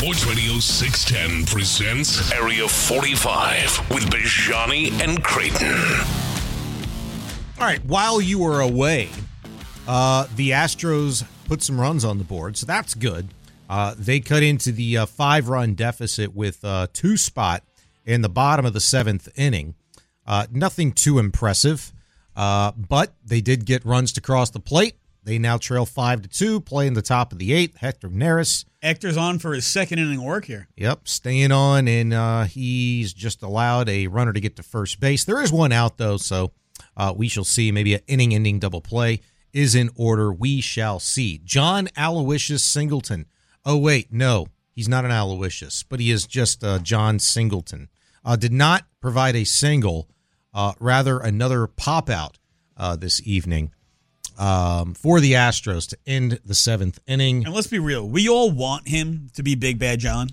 Sports Radio 610 presents Area 45 with Bijani and Creighton. All right, while you were away, the Astros put some runs on the board, so that's good. They cut into the 5-run deficit with a 2-spot in the bottom of the 7th inning. Nothing too impressive, but they did get runs to cross the plate. They now trail 5-2, playing the top of the 8th. Hector Neris. Hector's on for his second inning work here. Yep, staying on, and he's just allowed a runner to get to first base. There is one out, though, so we shall see. Maybe an inning-ending double play is in order. We shall see. John Aloysius Singleton. Oh, wait, no, he's not an Aloysius, but he is just John Singleton. Did not provide a single, rather another pop-out this evening. For the Astros to end the 7th inning. And let's be real. We all want him to be Big Bad John.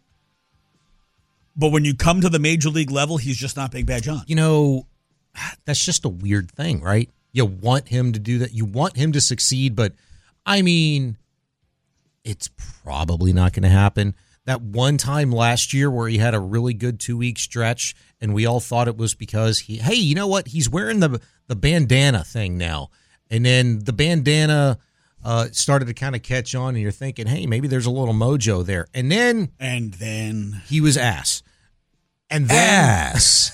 But when you come to the major league level, he's just not Big Bad John. You know, that's just a weird thing, right? You want him to do that. You want him to succeed, but, I mean, it's probably not going to happen. That one time last year where he had a really good 2-week stretch, and we all thought it was because hey, you know what? He's wearing the bandana thing now. And then the bandana started to kind of catch on, and you're thinking, hey, maybe there's a little mojo there. And then he was ass. And then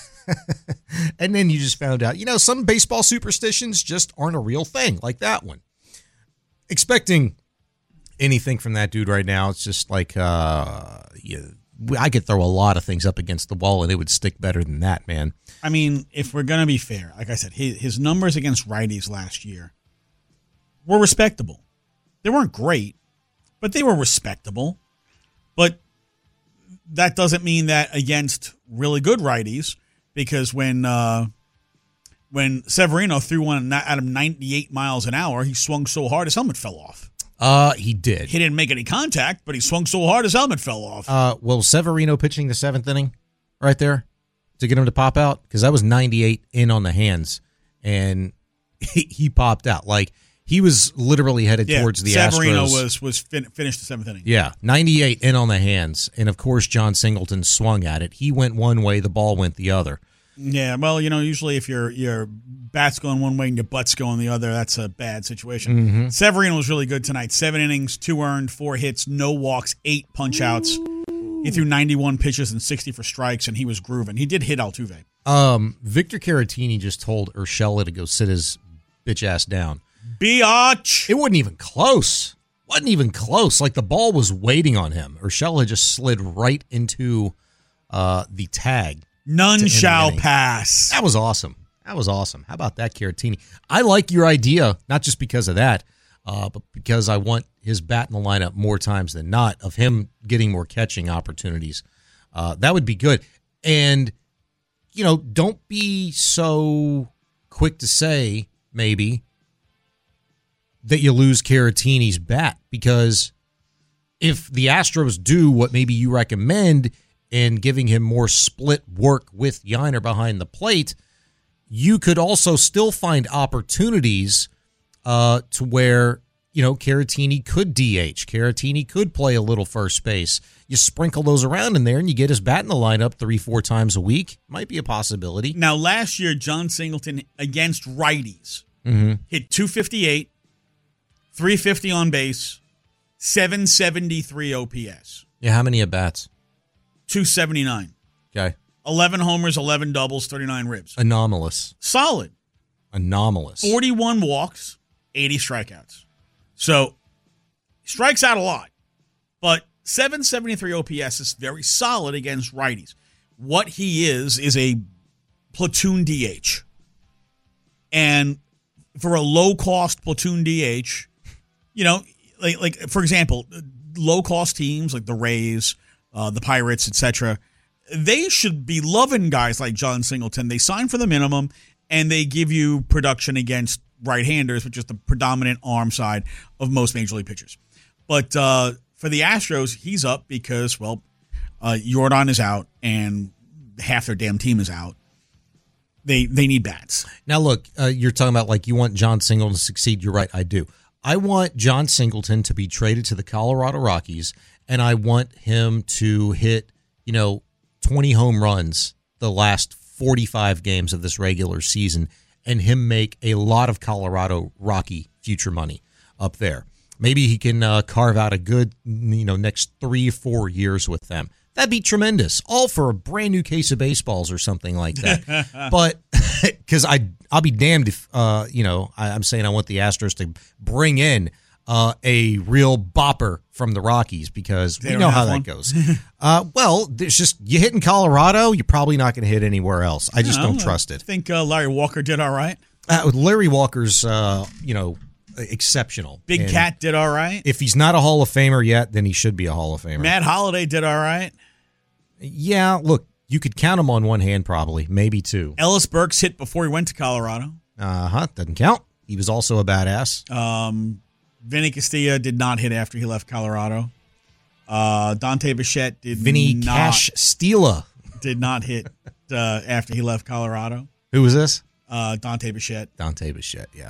and then you just found out, some baseball superstitions just aren't a real thing, like that one. Expecting anything from that dude right now, it's just like I could throw a lot of things up against the wall, and it would stick better than that, man. I mean, if we're going to be fair, like I said, his numbers against righties last year were respectable. They weren't great, but they were respectable. But that doesn't mean that against really good righties, because when Severino threw one out of 98 miles an hour, he swung so hard his helmet fell off. He did. He didn't make any contact, but he swung so hard his helmet fell off. Well, Severino pitching the 7th inning right there to get him to pop out, because that was 98 in on the hands, and he popped out. Like, he was literally headed towards the Severino Astros. was finished the 7th inning. Yeah, 98 in on the hands, and of course John Singleton swung at it. He went one way, the ball went the other. Yeah, well, usually if your bat's going one way and your butt's going the other, that's a bad situation. Mm-hmm. Severino was really good tonight. 7 innings, 2 earned, 4 hits, no walks, 8 punch-outs. He threw 91 pitches and 60 for strikes, and he was grooving. He did hit Altuve. Victor Caratini just told Urshela to go sit his bitch ass down. Biatch! It wasn't even close. Like, the ball was waiting on him. Urshela just slid right into the tag. None shall pass. That was awesome. How about that, Caratini? I like your idea, not just because of that, but because I want his bat in the lineup more times than not, of him getting more catching opportunities. That would be good. And, don't be so quick to say, maybe, that you lose Caratini's bat, because if the Astros do what maybe you recommend in giving him more split work with Yiner behind the plate, you could also still find opportunities to where, Caratini could DH. Caratini could play a little first base. You sprinkle those around in there and you get his bat in the lineup 3-4 times a week. Might be a possibility. Now, last year, John Singleton against righties hit 258, 350 on base, 773 OPS. Yeah, how many at-bats? 279. Okay. 11 homers, 11 doubles, 39 ribs. Anomalous. Solid. 41 walks, 80 strikeouts. So, strikes out a lot. But 773 OPS is very solid against righties. What he is a platoon DH. And for a low-cost platoon DH, like for example, low-cost teams like the Rays, the Pirates, etc., they should be loving guys like John Singleton. They sign for the minimum, and they give you production against right-handers, which is the predominant arm side of most major league pitchers. But for the Astros, he's up because, Yordan is out, and half their damn team is out. They need bats. Now, look, you're talking about, like, you want John Singleton to succeed. You're right, I do. I want John Singleton to be traded to the Colorado Rockies, and I want him to hit, 20 home runs the last 45 games of this regular season, and him make a lot of Colorado Rocky future money up there. Maybe he can carve out a good, next 3-4 years with them. That'd be tremendous. All for a brand new case of baseballs or something like that. But because I'll be damned if, I'm saying I want the Astros to bring in a real bopper from the Rockies, because we know how that goes. Well, there's just, you hit in Colorado, you're probably not going to hit anywhere else. I just don't trust it. I think Larry Walker did all right. Larry Walker's, exceptional. Big Cat did all right. If he's not a Hall of Famer yet, then he should be a Hall of Famer. Matt Holliday did all right. Yeah, look, you could count him on one hand, probably, maybe two. Ellis Burks hit before he went to Colorado. Doesn't count. He was also a badass. Vinny Castilla did not hit after he left Colorado. Dante Bichette Cash Stila did not hit after he left Colorado. Who was this? Dante Bichette. Dante Bichette, yeah.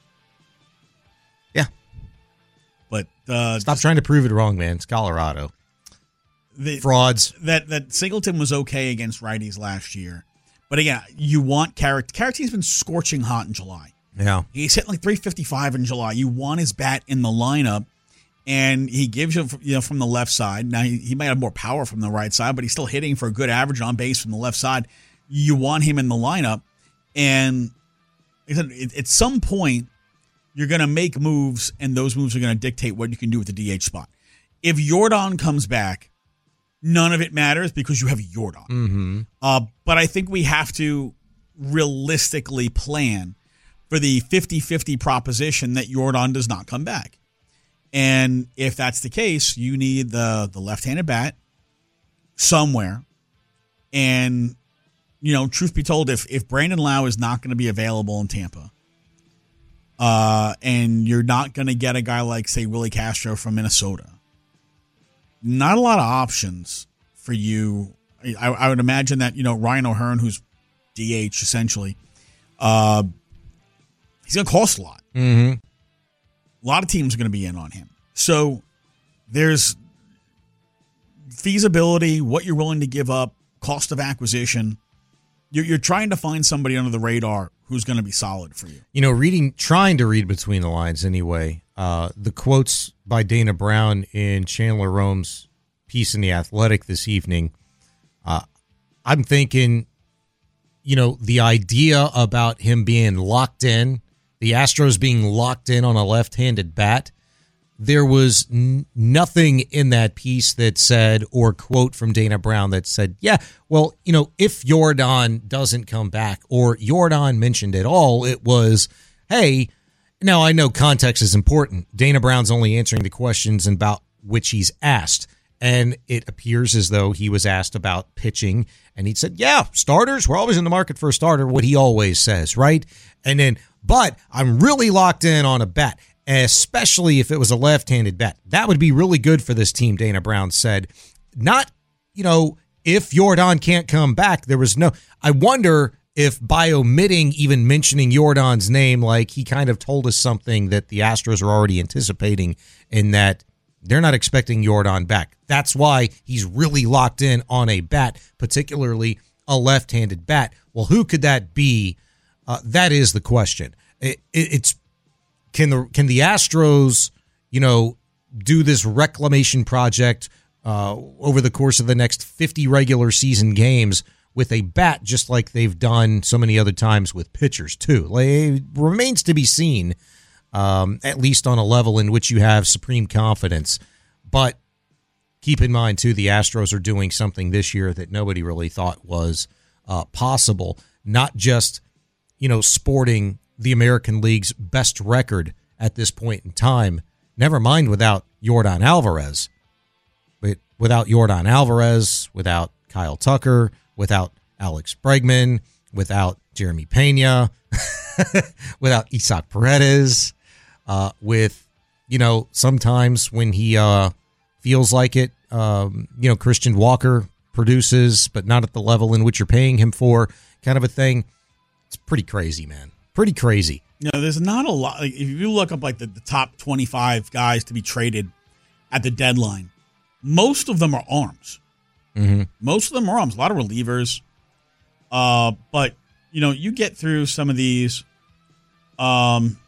Yeah. But stop trying to prove it wrong, man. It's Colorado. Frauds. That Singleton was okay against righties last year. But again, you want Caratini's been scorching hot in July. Yeah. He's hitting like 355 in July. You want his bat in the lineup, and he gives you, from the left side. Now, he might have more power from the right side, but he's still hitting for a good average on base from the left side. You want him in the lineup, and at some point, you're going to make moves, and those moves are going to dictate what you can do with the DH spot. If Yordan comes back, none of it matters because you have Yordan. Mm-hmm. But I think we have to realistically plan for the 50-50 proposition that Yordan does not come back. And if that's the case, you need the left-handed bat somewhere. And, truth be told, if Brandon Lau is not going to be available in Tampa, and you're not going to get a guy like, say, Willie Castro from Minnesota, not a lot of options for you. I would imagine that, Ryan O'Hearn, who's DH essentially, he's going to cost a lot. Mm-hmm. A lot of teams are going to be in on him. So there's feasibility, what you're willing to give up, cost of acquisition. You're trying to find somebody under the radar who's going to be solid for you. Trying to read between the lines anyway. The quotes by Dana Brown in Chandler Rome's piece in The Athletic this evening, I'm thinking, the idea about him being locked in, the Astros being locked in on a left-handed bat, there was nothing in that piece that said, or quote from Dana Brown that said, yeah, well, if Yordan doesn't come back, or Yordan mentioned at all, it was, hey, now I know context is important. Dana Brown's only answering the questions about which he's asked. And it appears as though he was asked about pitching, and he said, yeah, starters, we're always in the market for a starter, what he always says, right? And then, but I'm really locked in on a bat, especially if it was a left-handed bat. That would be really good for this team, Dana Brown said. Not, if Yordan can't come back, there was no, I wonder if by omitting even mentioning Yordan's name, like he kind of told us something that the Astros are already anticipating, in that they're not expecting Yordan back. That's why he's really locked in on a bat, particularly a left-handed bat. Well, who could that be? That is the question. It's can the Astros, do this reclamation project over the course of the next 50 regular season games with a bat, just like they've done so many other times with pitchers too? It remains to be seen. At least on a level in which you have supreme confidence. But keep in mind, too, the Astros are doing something this year that nobody really thought was possible. Not just, sporting the American League's best record at this point in time. Never mind without Yordan Alvarez. But without Yordan Alvarez, without Kyle Tucker, without Alex Bregman, without Jeremy Pena, without Isaac Paredes, with, sometimes when he feels like it, Christian Walker produces, but not at the level in which you're paying him for, kind of a thing. It's pretty crazy, man. Pretty crazy. There's not a lot. Like, if you look up like the top 25 guys to be traded at the deadline, most of them are arms. Mm-hmm. Most of them are arms. A lot of relievers. But you get through some of these, and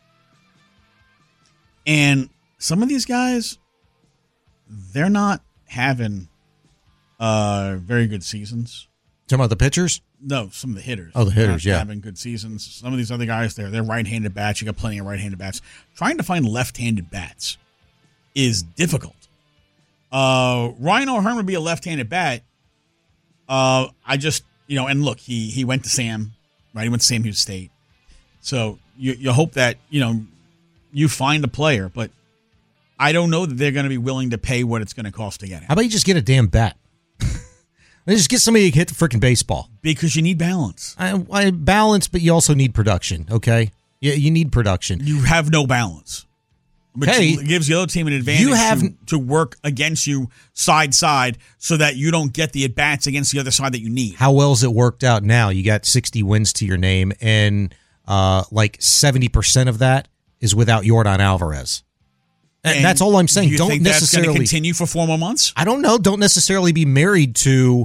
some of these guys, they're not having very good seasons. Talking about the pitchers? No, some of the hitters. Oh, the hitters, They're not yeah. having good seasons. Some of these other guys, they're right-handed bats. You got plenty of right-handed bats. Trying to find left-handed bats is difficult. Ryan O'Hearn would be a left-handed bat. And look, he went to Sam, right? He went to Sam Houston State. So you hope that, you find a player, but I don't know that they're going to be willing to pay what it's going to cost to get him. How about you just get a damn bat? Just get somebody to hit the freaking baseball. Because you need balance. I balance, but you also need production, okay? You need production. You have no balance. Which gives the other team an advantage to work against you side so that you don't get the at-bats against the other side that you need. How well has it worked out now? You got 60 wins to your name, and like 70% of that is without Yordan Alvarez. And that's all I'm saying. Do you think that's going to continue for 4 more months? I don't know. Don't necessarily be married to,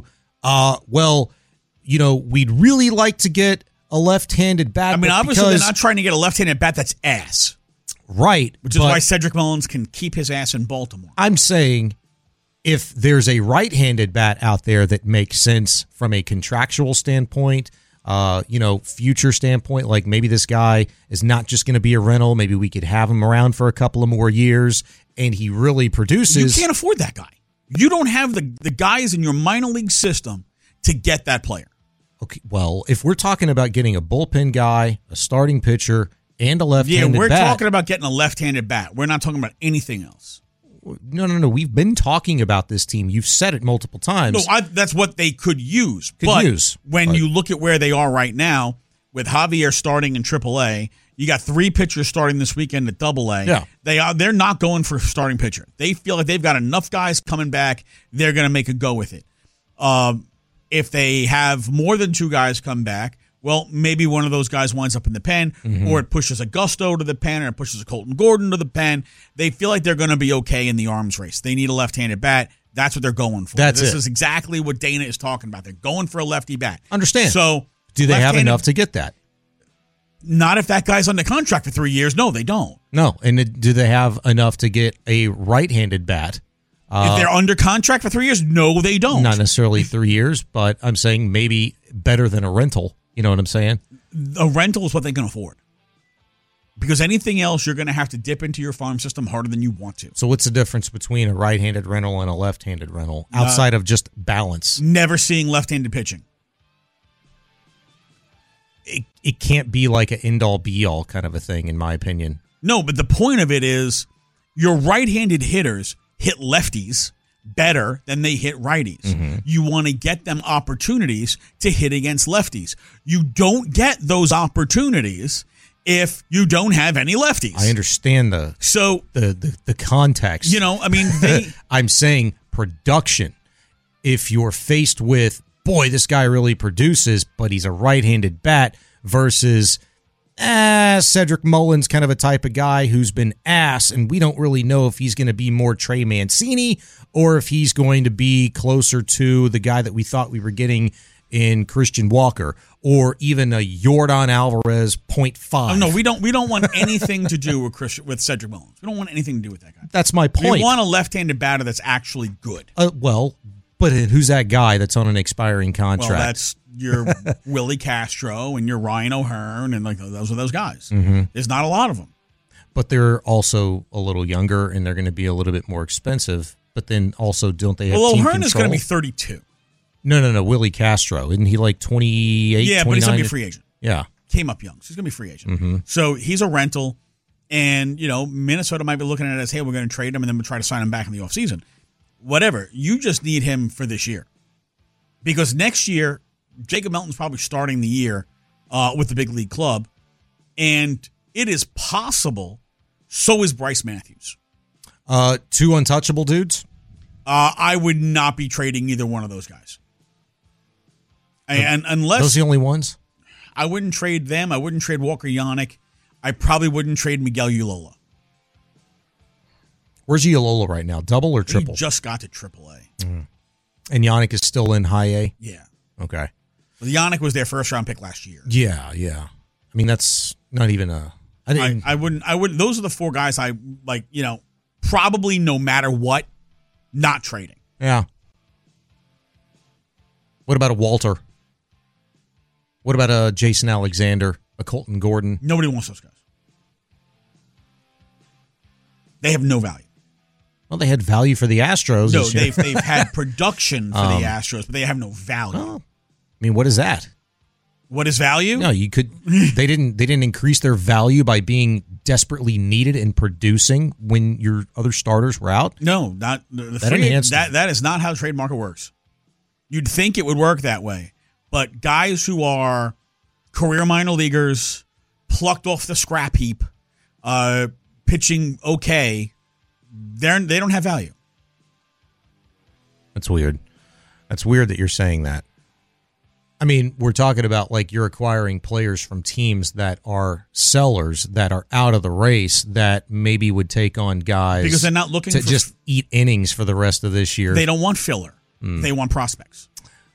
we'd really like to get a left-handed bat. I mean, obviously they're not trying to get a left-handed bat that's ass. Right. Which is why Cedric Mullins can keep his ass in Baltimore. I'm saying if there's a right-handed bat out there that makes sense from a contractual standpoint, future standpoint, like maybe this guy is not just going to be a rental. Maybe we could have him around for a couple of more years and he really produces. You can't afford that guy. You don't have the guys in your minor league system to get that player. Okay, well, if we're talking about getting a bullpen guy, a starting pitcher, and a left-handed bat. Yeah, we're talking about getting a left-handed bat. We're not talking about anything else. No. We've been talking about this team. You've said it multiple times. No, that's what they could use. When you look at where they are right now, with Javier starting in AAA, you got 3 pitchers starting this weekend at AA. Yeah. They're not going for a starting pitcher. They feel like they've got enough guys coming back. They're going to make a go with it. If they have more than 2 guys come back, well, maybe one of those guys winds up in the pen, or it pushes a Gusto to the pen, or it pushes a Colton Gordon to the pen. They feel like they're going to be okay in the arms race. They need a left-handed bat. That's what they're going for. This is exactly what Dana is talking about. They're going for a lefty bat. Understand. So, do they have enough to get that? Not if that guy's under contract for 3 years. No, they don't. No. And do they have enough to get a right-handed bat? If they're under contract for 3 years, no, they don't. Not necessarily 3 years, but I'm saying maybe better than a rental. You know what I'm saying? A rental is what they can afford. Because anything else, you're going to have to dip into your farm system harder than you want to. So what's the difference between a right-handed rental and a left-handed rental outside of just balance? Never seeing left-handed pitching. It can't be like an end-all, be-all kind of a thing, in my opinion. No, but the point of it is your right-handed hitters hit lefties better than they hit righties. Mm-hmm. You want to get them opportunities to hit against lefties. You don't get those opportunities if you don't have any lefties. I understand the context. I'm saying production. If you're faced with, boy, this guy really produces, but he's a right-handed bat versus Cedric Mullins, kind of a type of guy who's been ass, and we don't really know if he's going to be more Trey Mancini or if he's going to be closer to the guy that we thought we were getting in Christian Walker, or even a Yordan Alvarez 0.5. Oh, no, we don't want anything to do with Cedric Mullins. We don't want anything to do with that guy. That's my point. We want a left-handed batter that's actually good. But who's that guy that's on an expiring contract? Well, that's your Willie Castro and your Ryan O'Hearn, and like those are those guys. Mm-hmm. There's not a lot of them. But they're also a little younger, and they're going to be a little bit more expensive. But then also, don't they have team control? O'Hearn is going to be 32. No. Willie Castro. Isn't he like 28, Yeah, 29? but he's going to be a free agent. Yeah. Came up young, so he's going to be a free agent. Mm-hmm. So he's a rental, and, Minnesota might be looking at it as, hey, we're going to trade him, and then we'll try to sign him back in the offseason. Whatever. You just need him for this year. Because next year, Jacob Melton's probably starting the year with the big league club, and it is possible so is Bryce Matthews. 2 untouchable dudes? I would not be trading either one of those guys. And unless those are the only ones? I wouldn't trade them. I wouldn't trade Walker Yannick. I probably wouldn't trade Miguel Ulola. Where's Ulola right now? Double or triple? He just got to AAA. And Yannick is still in high A? Yeah. Okay. Well, Yannick was their first-round pick last year. Yeah. I mean, that's not even a... I wouldn't. Those are the four guys I like, probably no matter what, not trading. Yeah. What about a Walter? What about a Jason Alexander, a Colton Gordon? Nobody wants those guys. They have no value. Well, they had value for the Astros. No, this year. they've had production for the Astros, but they have no value. Well, I mean, what is that? What is value? No, you could. They didn't increase their value by being desperately needed and producing when your other starters were out. No, not the that is not how the trade market works. You'd think it would work that way, but guys who are career minor leaguers, plucked off the scrap heap, pitching okay, they don't have value. That's weird. That's weird that you're saying that. I mean, we're talking about like you're acquiring players from teams that are sellers, that are out of the race, that maybe would take on guys because they're not looking to just eat innings for the rest of this year. They don't want filler. They want prospects.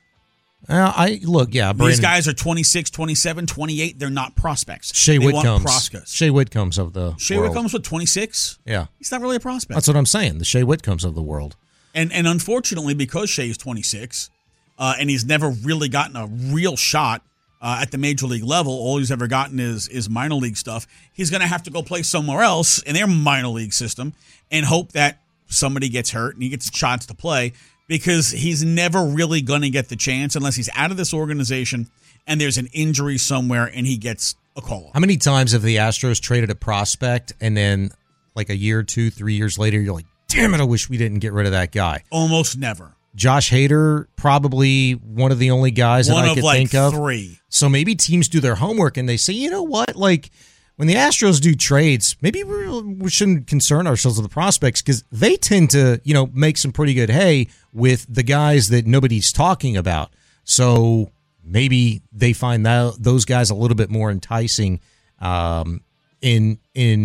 These guys are 26, 27, 28. They're not prospects. Shea Whitcombs. Shea Whitcombs of the Shea world. Whitcombs with 26? Yeah. He's not really a prospect. That's what I'm saying. The Shea Whitcombs of the world. And unfortunately, because Shea is 26, and he's never really gotten a real shot at the major league level, all he's ever gotten is minor league stuff. He's going to have to go play somewhere else in their minor league system and hope that somebody gets hurt and he gets shots to play, because he's never really going to get the chance unless he's out of this organization and there's an injury somewhere and he gets a call-up. How many times have the Astros traded a prospect and then like a year, 2, 3 years later, you're like, damn it, I wish we didn't get rid of that guy? Almost never. Josh Hader, probably one of the only guys that I could think of. 3. So maybe teams do their homework and they say, you know what, like when the Astros do trades, maybe we shouldn't concern ourselves with the prospects because they tend to, make some pretty good hay with the guys that nobody's talking about. So maybe they find those guys a little bit more enticing in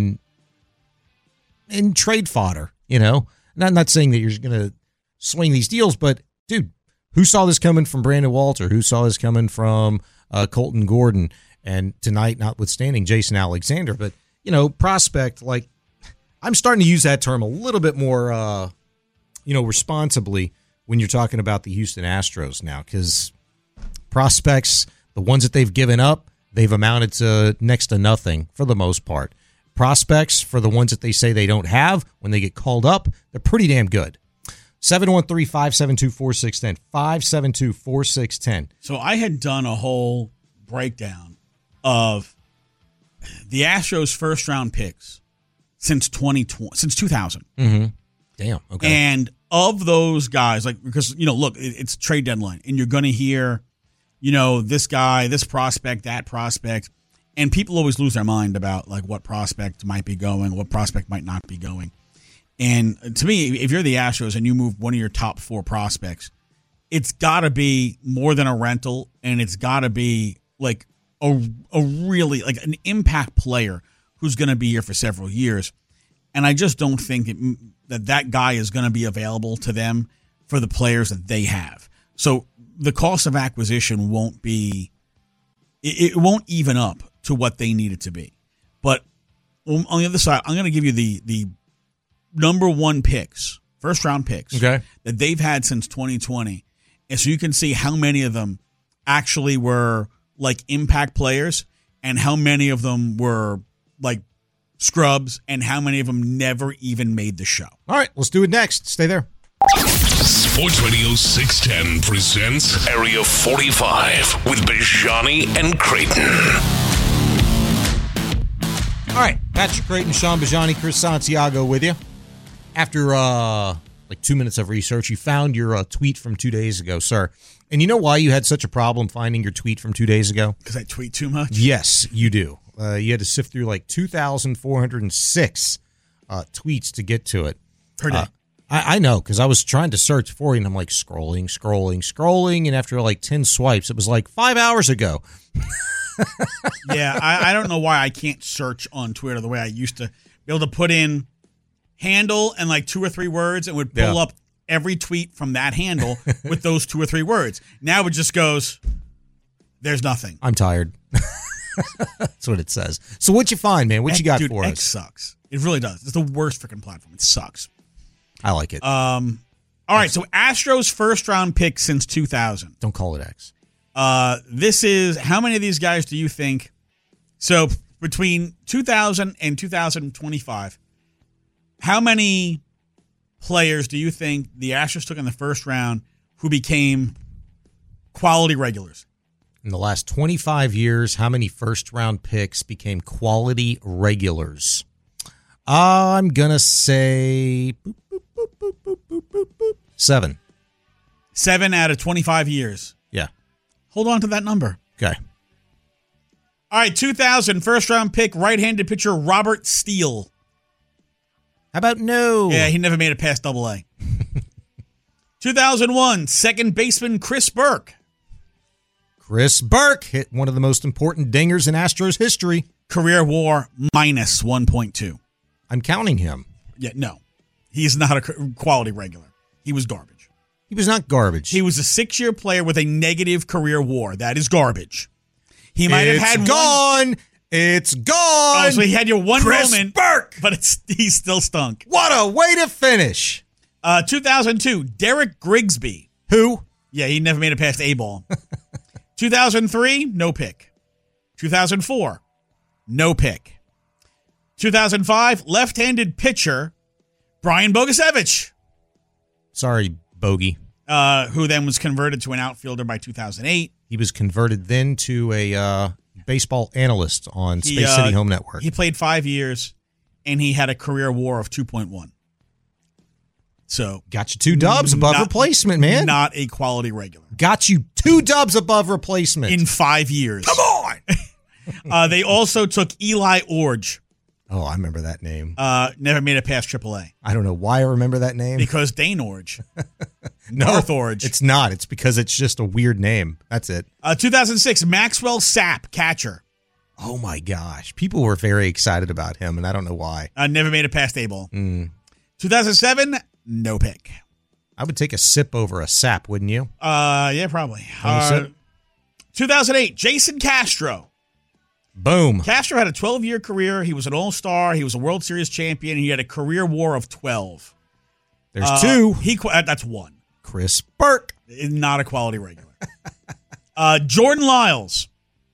trade fodder. Not saying that you're going to swing these deals, but dude, who saw this coming from Brandon Walter? Who saw this coming from Colton Gordon? And tonight, notwithstanding Jason Alexander, but prospect, like I'm starting to use that term a little bit more, responsibly when you're talking about the Houston Astros now, because prospects, the ones that they've given up, they've amounted to next to nothing for the most part. Prospects, for the ones that they say they don't have, when they get called up, they're pretty damn good. 713-572-4610. 572-4610. So I had done a whole breakdown of the Astros' first-round picks since 2000. Mm-hmm. Damn. Okay. And of those guys, because look, it's trade deadline, and you're going to hear, this guy, this prospect, that prospect, and people always lose their mind about like what prospect might be going, what prospect might not be going. And to me, if you're the Astros and you move one of your top 4 prospects, it's got to be more than a rental, and it's got to be like a really like an impact player who's going to be here for several years. And I just don't think that guy is going to be available to them for the players that they have. So the cost of acquisition won't even up to what they need it to be. But on the other side, I'm going to give you the number 1 picks, first round picks, okay, that they've had since 2020. And so you can see how many of them actually were like impact players and how many of them were like scrubs and how many of them never even made the show. All right, let's do it next. Stay there. Sports Radio 610 presents Area 45 with Bijani and Creighton. All right, Patrick Creighton, Sean Bijani, Chris Santiago with you. After like 2 minutes of research, you found your tweet from 2 days ago, sir. And you know why you had such a problem finding your tweet from 2 days ago? Because I tweet too much? Yes, you do. You had to sift through like 2,406 tweets to get to it. Per day. I know, because I was trying to search for you, and I'm like scrolling, and after like 10 swipes, it was like 5 hours ago. Yeah, I don't know why I can't search on Twitter the way I used to be able to put in handle and like 2 or 3 words and would pull up every tweet from that handle with those 2 or 3 words. Now it just goes, there's nothing. I'm tired. That's what it says. So what you find, man? What you got for X us? sucks. It really does. It's the worst freaking platform. It sucks. I like it. All right, so Astros first round pick since 2000. Don't call it X. This is, how many of these guys do you think? So between 2000 and 2025, how many players do you think the Astros took in the first round who became quality regulars? In the last 25 years, how many first-round picks became quality regulars? I'm going to say 7. 7 out of 25 years. Yeah. Hold on to that number. Okay. All right, 2000 first-round pick, right-handed pitcher Robert Steele. How about no? Yeah, he never made it past Double-A. 2001 second baseman Chris Burke. Chris Burke hit one of the most important dingers in Astros history. Career WAR minus 1.2. I'm counting him. Yeah, no. He's not a quality regular. He was garbage. He was not garbage. He was a 6-year player with a negative career WAR. That is garbage. He might have had gone. It's gone. Oh, so he had your one Chris moment, Burke. but he still stunk. What a way to finish. 2002, Derek Grigsby. Who? Yeah, he never made it past A-ball. 2003, no pick. 2004, no pick. 2005, left-handed pitcher Brian Bogasevich. Sorry, Bogey. Who then was converted to an outfielder by 2008. He was converted then to a baseball analyst on Space City Home Network. He played 5 years, and he had a career WAR of 2.1. So got you 2 dubs above replacement, man. Not a quality regular. Got you 2 dubs above replacement. In 5 years. Come on! They also took Eli Orge. Oh, I remember that name. Never made it past AAA. I don't know why I remember that name. Because Dane Orge. No, North Orge. It's not. It's because it's just a weird name. That's it. 2006, Maxwell Sapp, catcher. Oh, my gosh. People were very excited about him, and I don't know why. Never made it past A-ball. 2007, no pick. I would take a sip over a sap, wouldn't you? Yeah, probably. 2008, Jason Castro. Boom. Castro had a 12-year career. He was an all-star. He was a World Series champion. He had a career WAR of 12. There's 2. That's 1. Chris Burke. Not a quality regular. Jordan Lyles.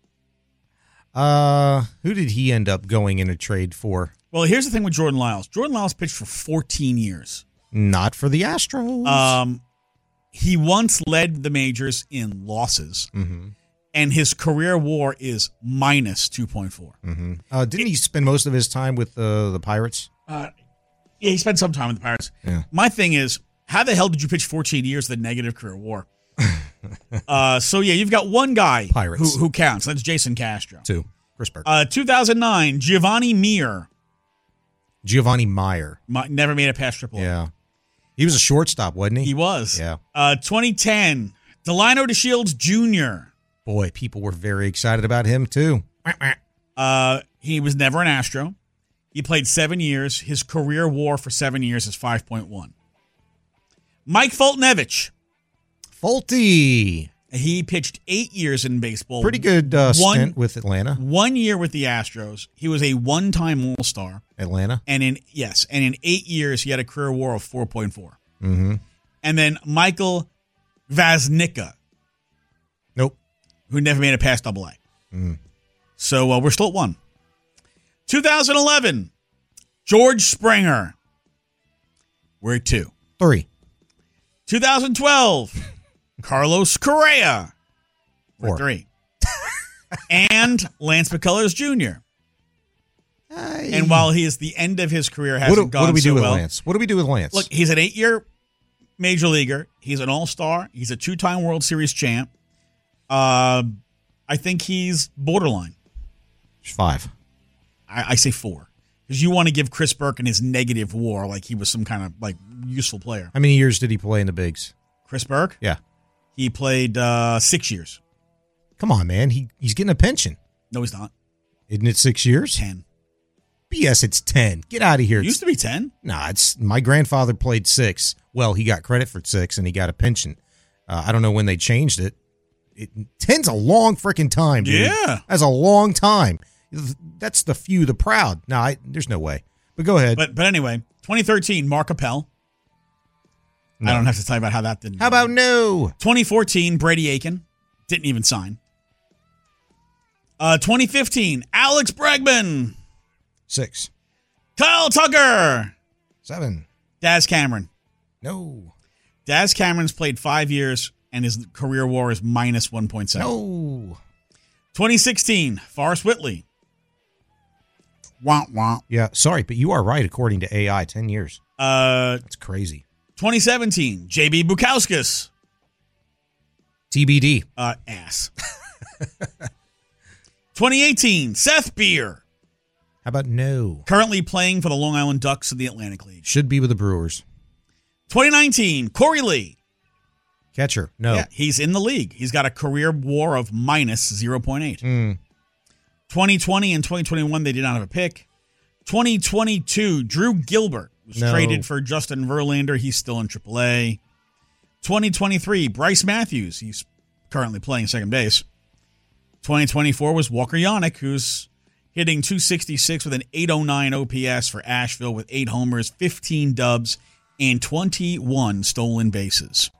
Who did he end up going in a trade for? Well, here's the thing with Jordan Lyles. Jordan Lyles pitched for 14 years. Not for the Astros. He once led the majors in losses. And his career WAR is minus 2.4. Didn't he spend most of his time with the Pirates? Yeah, he spent some time with the Pirates. Yeah. My thing is, how the hell did you pitch 14 years with a negative career WAR? So, yeah, you've got one guy Pirates. who counts. That's Jason Castro. 2. Chris Burke. 2009, Giovanni Meyer. Giovanni Meyer. Never made it past AAA. Yeah. He was a shortstop, wasn't he? He was. Yeah. 2010, Delino DeShields Jr. Boy, people were very excited about him, too. He was never an Astro. He played 7 years. His career WAR for 7 years is 5.1. Mike Foltynewicz. Folty. He pitched 8 years in baseball. Pretty good stint with Atlanta. 1 year with the Astros. He was a one-time All-Star. Atlanta. And in 8 years, he had a career WAR of 4.4. Mm-hmm. And then Michael Vaznicka. Nope. Who never made it past AA. So we're still at 1. 2011, George Springer. We're at 2. 3. 2012, Carlos Correa. We're 4. 3. And Lance McCullers Jr. And while he is the end of his career, hasn't gone what do we so do with well. Lance? What do we do with Lance? Look, he's an 8-year major leaguer. He's an all-star. He's a 2-time World Series champ. I think he's borderline. 5. I say 4. Because you want to give Chris Burke and his negative WAR like he was some kind of like useful player. How many years did he play in the bigs? Chris Burke? Yeah. He played 6 years. Come on, man. He's getting a pension. No, he's not. Isn't it 6 years? 10. BS, it's 10. Get out of here. It used to be 10. Nah, it's my grandfather played 6. Well, he got credit for 6 and he got a pension. I don't know when they changed it. 10's a long freaking time, dude. Yeah. That's a long time. That's the few, the proud. No, there's no way. But go ahead. But anyway, 2013, Mark Appel. No. I don't have to tell you about how that didn't. How about no? 2014, Brady Aiken. Didn't even sign. 2015, Alex Bregman. 6. Kyle Tucker. 7. Daz Cameron. No. Daz Cameron's played 5 years, and his career WAR is minus 1.7. No. 2016, Forrest Whitley. Wah, wah. Yeah, sorry, but you are right according to AI. 10 years. That's crazy. 2017, JB Bukauskas. TBD. Ass. 2018, Seth Beer. How about no? Currently playing for the Long Island Ducks of the Atlantic League. Should be with the Brewers. 2019, Corey Lee. Catcher. No. Yeah, he's in the league. He's got a career WAR of minus 0.8. 2020 and 2021, they did not have a pick. 2022, Drew Gilbert was traded for Justin Verlander. He's still in AAA. 2023, Bryce Matthews. He's currently playing second base. 2024 was Walker Yannick, who's hitting .266 with an .809 OPS for Asheville with 8 homers, 15 dubs, and 21 stolen bases.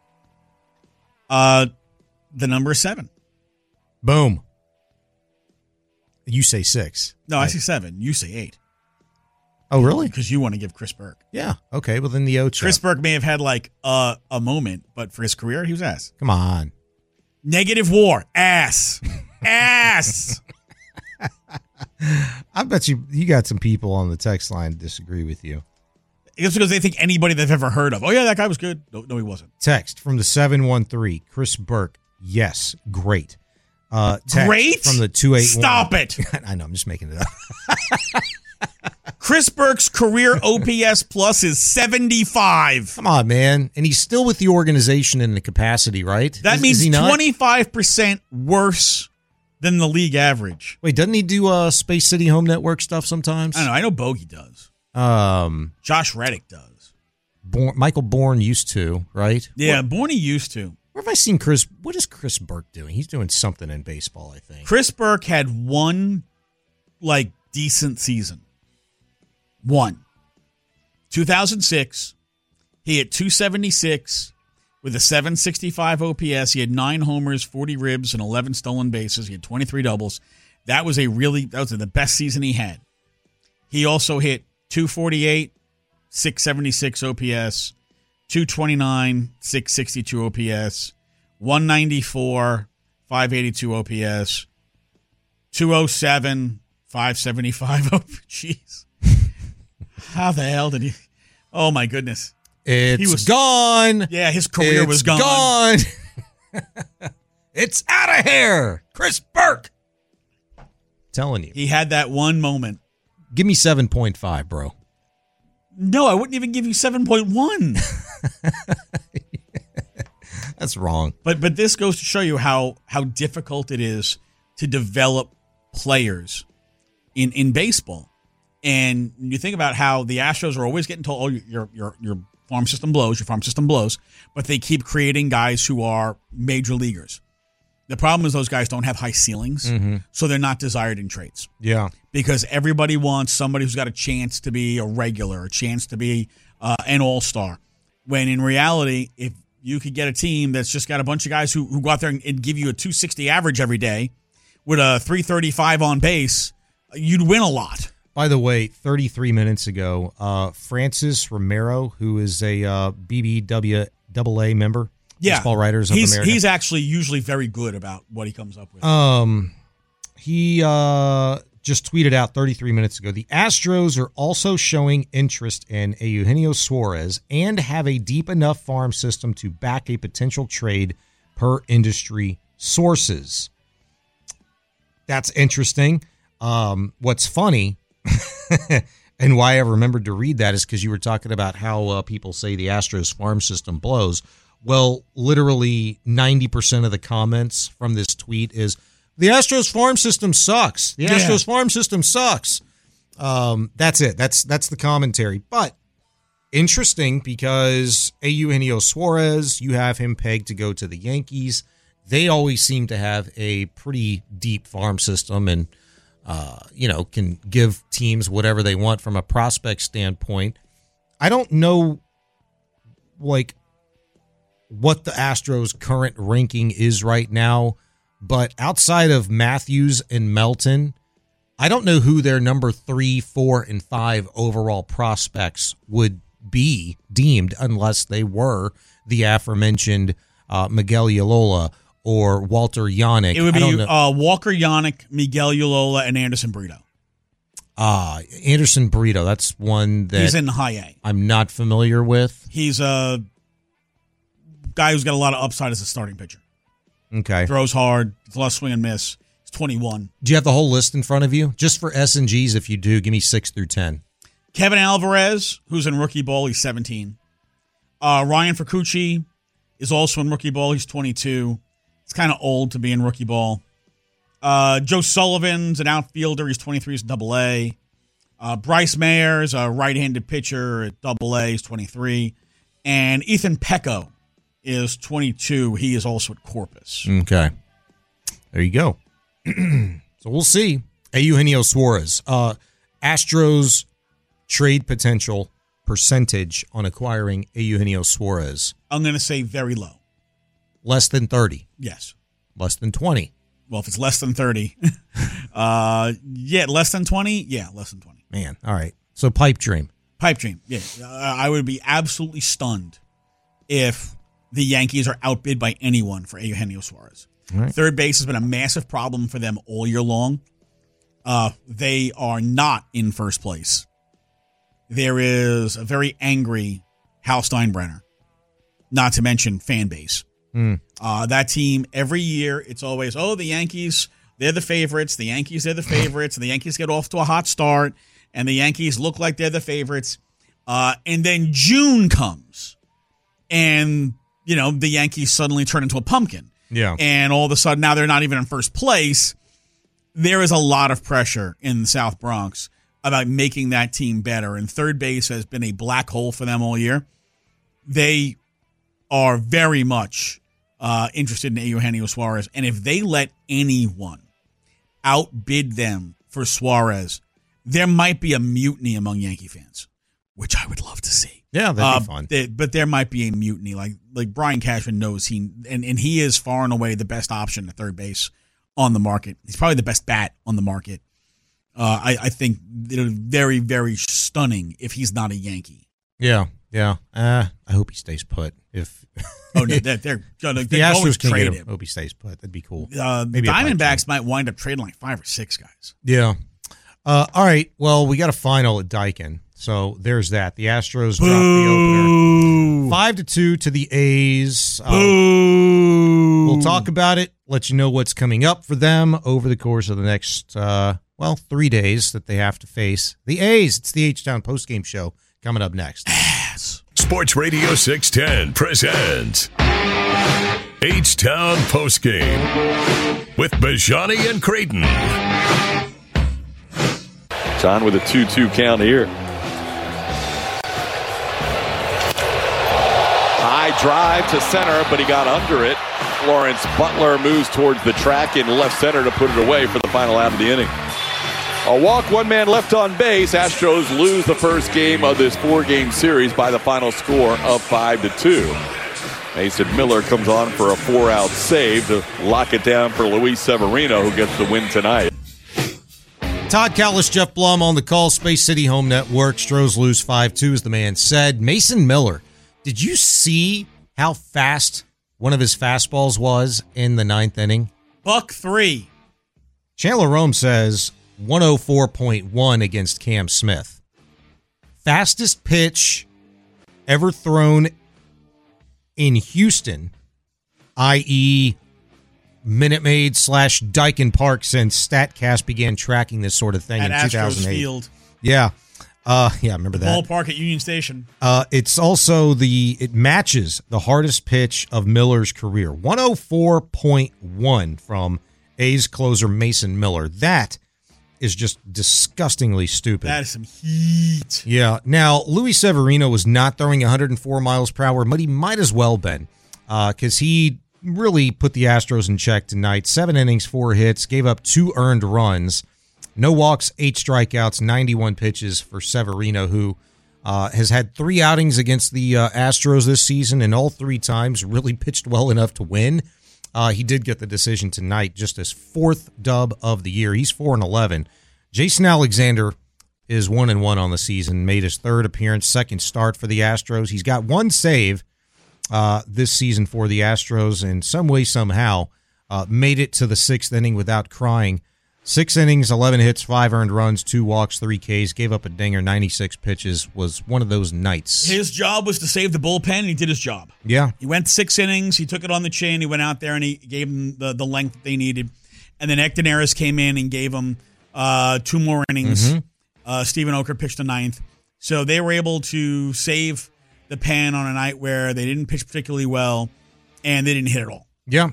The number is 7. Boom. You say 6. No, I say 7. You say 8. Oh, really? Because you want to give Chris Burke. Yeah. Okay. Well, then the Ocho. Chris Burke may have had like a moment, but for his career, he was ass. Come on. Negative WAR. Ass. Ass. I bet you got some people on the text line disagree with you. It's because they think anybody they've ever heard of. Oh, yeah, that guy was good. No, he wasn't. Text from the 713. Chris Burke. Yes. Great. Text Great? From the 281. Stop it. I know. I'm just making it up. Chris Burke's career OPS plus is 75. Come on, man. And he's still with the organization in the capacity, right? That means 25% worse than the league average. Wait, doesn't he do Space City Home Network stuff sometimes? I don't know. I know Bogey does. Josh Reddick does. Michael Bourne used to, right? Yeah, Bourne used to. Where have I seen Chris? What is Chris Burke doing? He's doing something in baseball, I think. Chris Burke had one, decent season. 2006, he hit .276 with a .765 OPS. He had 9 homers, 40 ribs, and 11 stolen bases. He had 23 doubles. That was the best season he had. He also hit .248, 676 OPS, .229, 662 OPS, 194, 582 OPS, .207, 575 OPS. Jeez. How the hell did he? Oh, my goodness. He was gone. Yeah, his career was gone. Gone. It's out of here. Chris Burke. Telling you. He had that one moment. Give me 7.5, bro. No, I wouldn't even give you 7.1. That's wrong. But this goes to show you how difficult it is to develop players in baseball. And you think about how the Astros are always getting told, oh, your farm system blows, but they keep creating guys who are major leaguers. The problem is those guys don't have high ceilings, so they're not desired in trades. Yeah. Because everybody wants somebody who's got a chance to be a regular, a chance to be an all-star. When in reality, if you could get a team that's just got a bunch of guys who go out there and give you a .260 average every day with a .335 on base, you'd win a lot. By the way, 33 minutes ago, Francis Romero, who is a BBWAA member, Baseball Writers of America. He's actually usually very good about what he comes up with. He just tweeted out 33 minutes ago, the Astros are also showing interest in Eugenio Suarez and have a deep enough farm system to back a potential trade per industry sources. That's interesting. What's funny and why I remembered to read that is because you were talking about how people say the Astros farm system blows. Well, literally 90% of the comments from this tweet is, The Astros farm system sucks. The Astros farm system sucks. That's it. That's the commentary. But interesting because Eugenio Suarez, you have him pegged to go to the Yankees. They always seem to have a pretty deep farm system and, can give teams whatever they want from a prospect standpoint. I don't know, what the Astros' current ranking is right now, but outside of Matthews and Melton, I don't know who their number 3, 4, and 5 overall prospects would be deemed unless they were the aforementioned Miguel Yolola or Walter Yannick. It would be Walker Yannick, Miguel Yolola, and Anderson Brito. Anderson Brito, that's one that he's in high A. I'm not familiar with. He's a guy who's got a lot of upside as a starting pitcher. Okay. Throws hard, it's a lot of swing and miss. He's 21. Do you have the whole list in front of you? Just for S&Gs, if you do, give me 6 through 10. Kevin Alvarez, who's in rookie ball, he's 17. Ryan Fukuchi is also in rookie ball. He's 22. He's kind of old to be in rookie ball. Joe Sullivan's an outfielder. He's 23. He's AA. Bryce Mayer's a right-handed pitcher at AA. He's 23. And Ethan Pecco is 22. He is also at Corpus. Okay. There you go. So we'll see. Eugenio Suarez. Astros trade potential percentage on acquiring Eugenio Suarez. I'm going to say very low. Less than 30. Yes. Less than 20. Well, if it's less than 30. Less than 20? Yeah, less than 20. Man, all right. So pipe dream. Pipe dream, yeah. I would be absolutely stunned if the Yankees are outbid by anyone for Eugenio Suarez. Right. Third base has been a massive problem for them all year long. They are not in first place. There is a very angry Hal Steinbrenner, not to mention fan base. That team, every year, it's always, the Yankees, they're the favorites. The Yankees, they're the favorites. And the Yankees get off to a hot start, and the Yankees look like they're the favorites. And then June comes, and, the Yankees suddenly turn into a pumpkin. Yeah. And all of a sudden, now they're not even in first place. There is a lot of pressure in the South Bronx about making that team better. And third base has been a black hole for them all year. They are very much interested in Eugenio Suarez. And if they let anyone outbid them for Suarez, there might be a mutiny among Yankee fans, which I would love to see. Yeah, that'd be fun. But there might be a mutiny. Like Brian Cashman knows he is far and away the best option at third base on the market. He's probably the best bat on the market. I think it'll be very, very stunning if he's not a Yankee. Yeah. I hope he stays put. If they're going to trade him. Hope he stays put. That'd be cool. Maybe Diamondbacks might wind up trading like 5 or 6 guys. Yeah. All right. Well, we got a final at Daikin. So there's that. The Astros dropped the opener 5-2 to the A's. We'll talk about it, let you know what's coming up for them over the course of the next, 3 days that they have to face the A's. It's the H-Town postgame show coming up next. Yes. Sports Radio 610 presents H-Town postgame with Bajani and Creighton. John with a 2-2 count here. High drive to center, but he got under it. Lawrence Butler moves towards the track in left center to put it away for the final out of the inning. A walk, one man left on base. Astros lose the first game of this 4-game series by the final score of 5-2. Mason Miller comes on for a 4-out save to lock it down for Luis Severino, who gets the win tonight. Todd Callis, Jeff Blum on the call. Space City Home Network. Stros lose 5-2, as the man said. Mason Miller, did you see how fast one of his fastballs was in the 9th inning? Buck 3. Chandler Rome says 104.1 against Cam Smith. Fastest pitch ever thrown in Houston, i.e., Minute Maid / Daikin Park, since StatCast began tracking this sort of thing at in 2008. Astros Field. Yeah. I remember that. Ballpark at Union Station. It's also it matches the hardest pitch of Miller's career. 104.1 from A's closer Mason Miller. That is just disgustingly stupid. That is some heat. Yeah. Now, Luis Severino was not throwing 104 miles per hour, but he might as well been, because he really put the Astros in check tonight. 7 innings, 4 hits, gave up 2 earned runs, no walks, 8 strikeouts, 91 pitches for Severino, who has had 3 outings against the Astros this season, and all 3 times really pitched well enough to win. He did get the decision tonight, just his 4th dub of the year. He's 4-11. Jason Alexander is 1-1 on the season, made his 3rd appearance, 2nd start for the Astros. He's got 1 save this season for the Astros, and some way, somehow, made it to the 6th inning without crying. 6 innings, 11 hits, 5 earned runs, 2 walks, 3 Ks, gave up a dinger, 96 pitches. Was one of those nights. His job was to save the bullpen, and he did his job. Yeah. He went 6 innings. He took it on the chin. He went out there, and he gave them the length that they needed. And then Hector Neris came in and gave them 2 more innings. Stephen Oker pitched the 9th. So they were able to save the pen on a night where they didn't pitch particularly well, and they didn't hit at all. Yeah.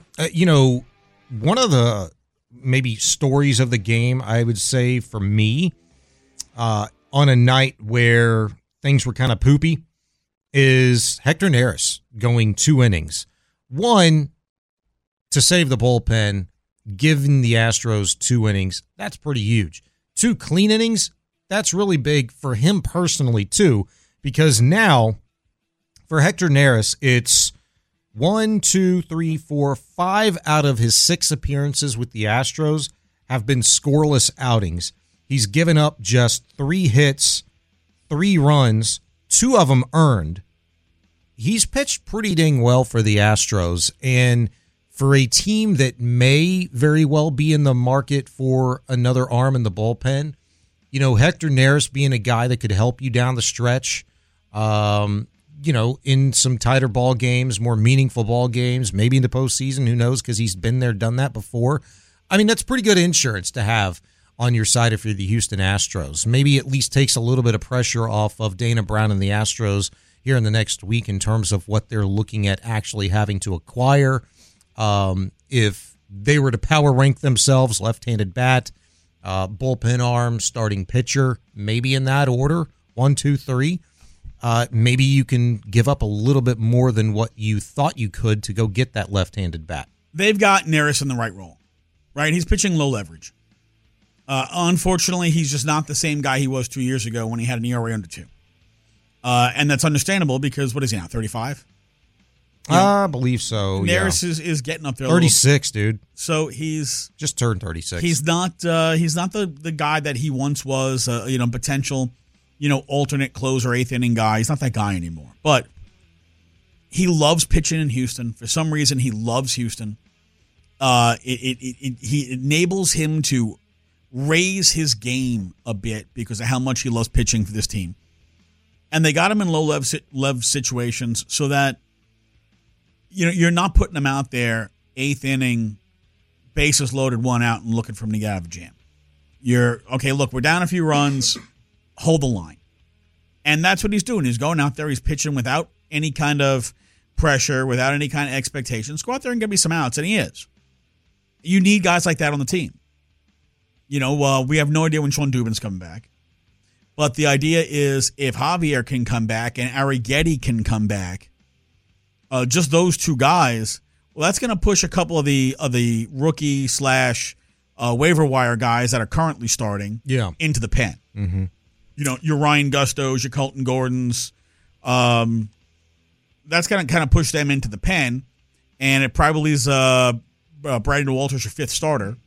One of the maybe stories of the game, I would say, for me, on a night where things were kind of poopy, is Hector Neris going 2 innings. 1, to save the bullpen, giving the Astros 2 innings. That's pretty huge. 2 clean innings, that's really big for him personally, too, because now, for Hector Neris, it's 1, 2, 3, 4, 5 out of his 6 appearances with the Astros have been scoreless outings. He's given up just 3 hits, 3 runs, 2 of them earned. He's pitched pretty dang well for the Astros, and for a team that may very well be in the market for another arm in the bullpen, Hector Neris being a guy that could help you down the stretch, in some tighter ball games, more meaningful ball games, maybe in the postseason, who knows, because he's been there, done that before. I mean, that's pretty good insurance to have on your side if you're the Houston Astros. Maybe at least takes a little bit of pressure off of Dana Brown and the Astros here in the next week in terms of what they're looking at actually having to acquire. If they were to power rank themselves, left-handed bat, bullpen arm, starting pitcher, maybe in that order, 1, 2, 3. Maybe you can give up a little bit more than what you thought you could to go get that left-handed bat. They've got Neris in the right role, right? He's pitching low leverage. Unfortunately, he's just not the same guy he was 2 years ago when he had an ERA under 2. And that's understandable because, what is he now, 35? I believe so. Neris is getting up there. 36, dude. So he's just turned 36. He's not the guy that he once was. Potential, alternate closer, 8th inning guy. He's not that guy anymore. But he loves pitching in Houston. For some reason, he loves Houston. He enables him to raise his game a bit because of how much he loves pitching for this team. And they got him in low lev situations so that you're not putting him out there 8th inning, bases loaded, 1 out, and looking for him to get out of a jam. You're okay. Look, we're down a few runs. Hold the line, and that's what he's doing. He's going out there. He's pitching without any kind of pressure, without any kind of expectations. Go out there and get me some outs, and he is. You need guys like that on the team. We have no idea when Sean Dubin's coming back, but the idea is if Javier can come back and Arrighetti can come back. Just those 2 guys, well, that's going to push a couple of the rookie / waiver wire guys that are currently starting into the pen. Mm-hmm. Your Ryan Gustos, your Colton Gordons. That's going to kind of push them into the pen, and it probably is Brandon Walters, your 5th starter.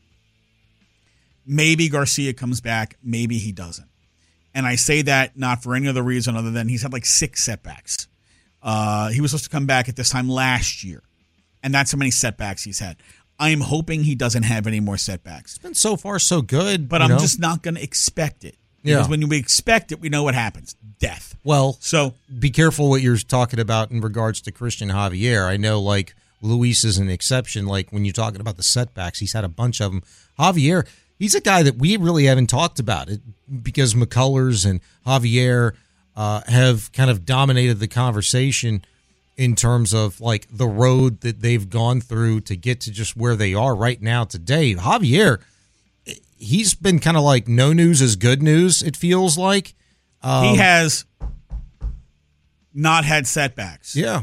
Maybe Garcia comes back. Maybe he doesn't. And I say that not for any other reason other than he's had like 6 setbacks. He was supposed to come back at this time last year, and that's how many setbacks he's had. I am hoping he doesn't have any more setbacks. It's been so far so good. But I'm just not going to expect it. Because when we expect it, we know what happens. Death. Well, so be careful what you're talking about in regards to Christian Javier. I know, Luis is an exception. When you're talking about the setbacks, he's had a bunch of them. Javier, he's a guy that we really haven't talked about it because McCullers and Javier have kind of dominated the conversation. in terms of like the road that they've gone through to get to just where they are right now today. Javier, he's been kind of like no news is good news, it feels like. He has not had setbacks. Yeah.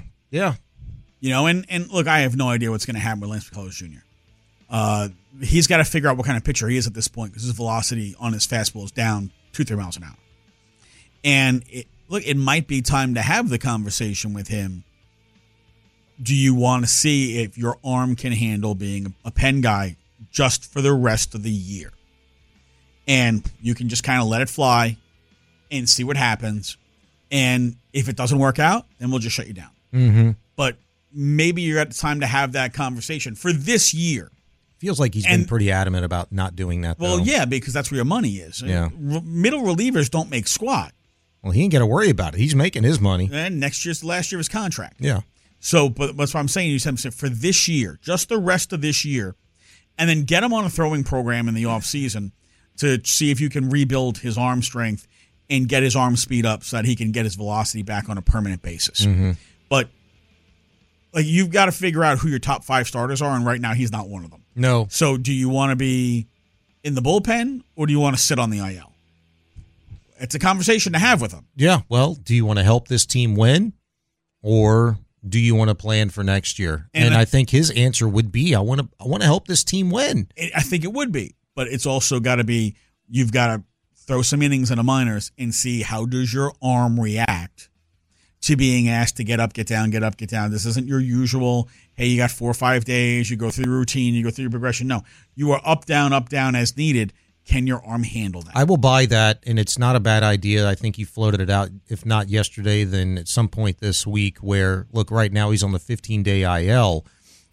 And look, I have no idea what's going to happen with Lance McCullers Jr. He's got to figure out what kind of pitcher he is at this point because his velocity on his fastball is down 2-3 miles an hour. And it might be time to have the conversation with him. Do you want to see if your arm can handle being a pen guy just for the rest of the year? And you can just kind of let it fly and see what happens. And if it doesn't work out, then we'll just shut you down. Mm-hmm. But maybe you're at the time to have that conversation for this year. Feels like he's been pretty adamant about not doing that, though. Well, yeah, because that's where your money is. Yeah. Middle relievers don't make squat. Well, he ain't got to worry about it. He's making his money. And next year's the last year of his contract. Yeah. So, but that's what I'm saying. You said for this year, just the rest of this year, and then get him on a throwing program in the offseason to see if you can rebuild his arm strength and get his arm speed up so that he can get his velocity back on a permanent basis. Mm-hmm. But like you've got to figure out who your top 5 starters are, and right now he's not one of them. No. So do you want to be in the bullpen or do you want to sit on the IL? It's a conversation to have with him. Yeah. Well, do you want to help this team win or do you want to plan for next year? And I think his answer would be, I want to help this team win. I think it would be, but it's also got to be, you've got to throw some innings in the minors and see how does your arm react to being asked to get up, get down, get up, get down. This isn't your usual, hey, you got 4 or 5 days, you go through the routine, you go through your progression. No, you are up, down as needed. Can your arm handle that? I will buy that, and it's not a bad idea. I think you floated it out, if not yesterday, then at some point this week where, look, right now he's on the 15-day IL.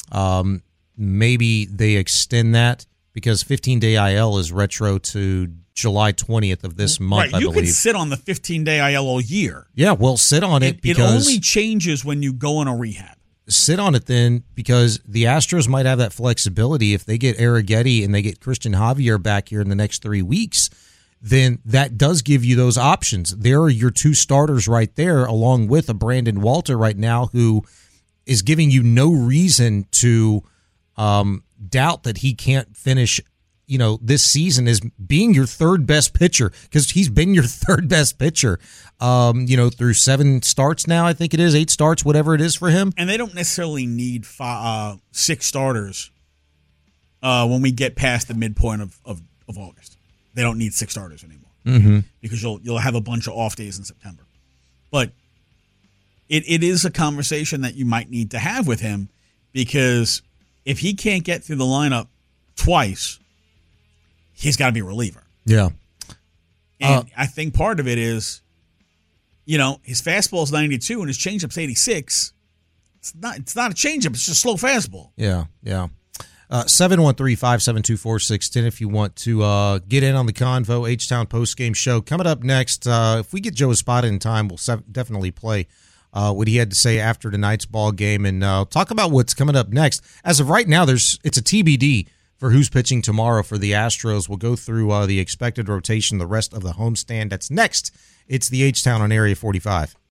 Maybe they extend that because 15-day IL is retro to July 20th of this month, I believe. You could sit on the 15-day IL all year. Yeah, well, sit on it because... It only changes when you go on a rehab. Sit on it then because the Astros might have that flexibility. If they get Arrighetti and they get Christian Javier back here in the next 3 weeks, then that does give you those options. There are your 2 starters right there, along with a Brandon Walter right now who is giving you no reason to doubt that he can't finish this season as being your 3rd best pitcher because he's been your 3rd best pitcher, through 7 starts now, I think it is, 8 starts, whatever it is for him. And they don't necessarily need 6 starters when we get past the midpoint of August. They don't need 6 starters anymore because you'll have a bunch of off days in September. But it is a conversation that you might need to have with him because if he can't get through the lineup twice, he's got to be a reliever. Yeah. And I think part of it is, his fastball is 92 and his changeup's 86. It's not a changeup. It's just a slow fastball. Yeah. 713-572-4610 if you want to get in on the Convo H-Town postgame show. Coming up next, if we get Joe Espada in time, we'll definitely play what he had to say after tonight's ball game and talk about what's coming up next. As of right now, it's a TBD for who's pitching tomorrow for the Astros. We'll go through the expected rotation, the rest of the homestand. That's next. It's the H-Town on Area 45.